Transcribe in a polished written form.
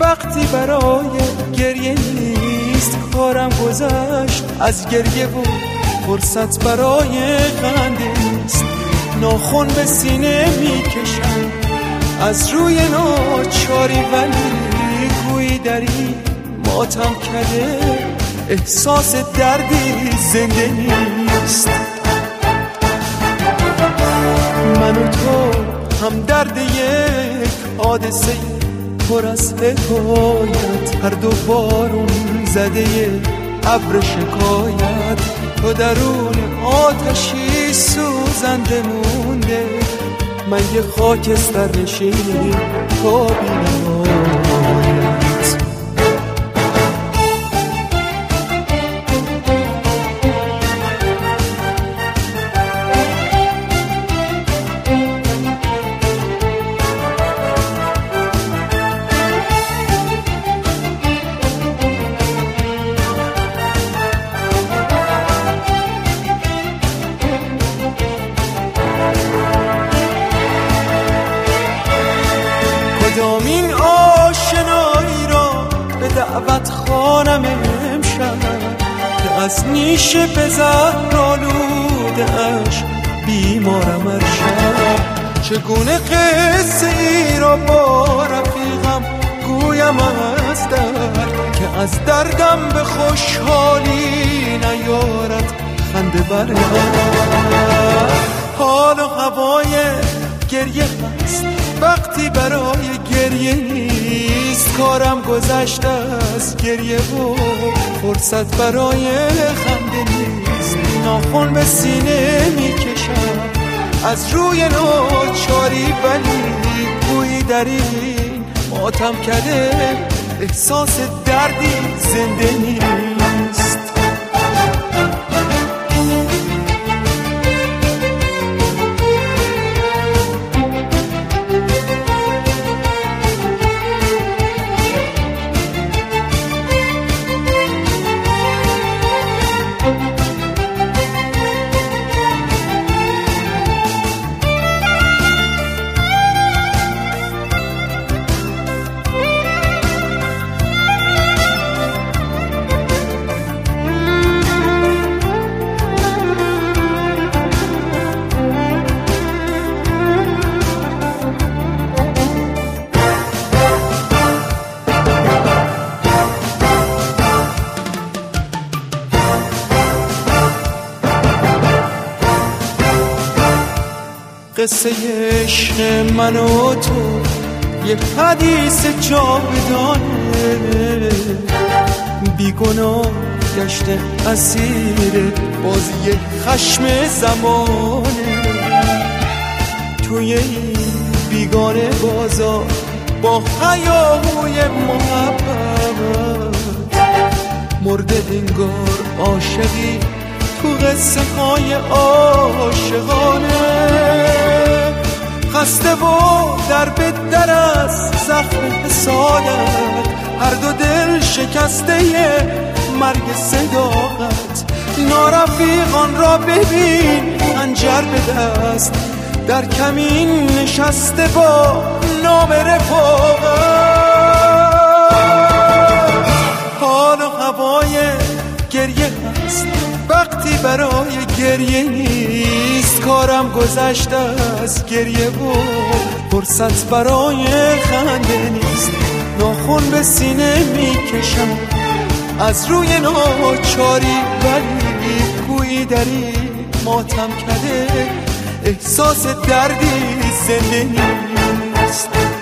وقتی برای گریه نیست، کارم گذشت از گریه و فرصت برای خنده نیست. ناخن به سینه میکشم از روی ناچاری، ولی گویی دری ماتم کرده، احساس دردی زنده نیست. من و تو هم درد یک حادثه پر از حکایت، هر دو بارون زده ابر شکایت. تو درون آتشی سوزنده مونده، من یه خاکستر نشین تا بینهایت. کدامین آشنایی را به دعوت خوانم امشب، که از نیشه به زهرآلوده اش بیمارم ارشب. چگونه قصه ای را با رفیقم گویم از درد، که از دردم به خوشحالی نیارد خنده برگرد. حال و هوای گریه هست وقتی برای گریه نیست، کارم گذشته از گریه و فرصت برای خنده نیست. ناخن به سینه میکشم از روی ناچاری، ولی گویی در این ماتم کرده، احساس دردی زنده نیست. قصه عشق من و تو یک حدیث جاودانه، بیگناه گشته اسیر بازی خشم زمانه. توی این بیگانه بازار با هیاهوی محبت، مرده انگار عاشقی تو قصه های عاشقانه. خسته و در به در از زخم حسادت، هر دو دل شکسته مرگ صداقت. نارفیقان را ببین خنجر به دست، در کمین نشسته با نام رفاقت. حال و هوای گریه هست وقتی برای گریه نیست، کارم گذشته از گریه و فرصت برای خنده نیست. ناخن به سینه میکشم از روی ناچاری، ولی گویی دری ماتم کرده، احساس دردی زنده نیست.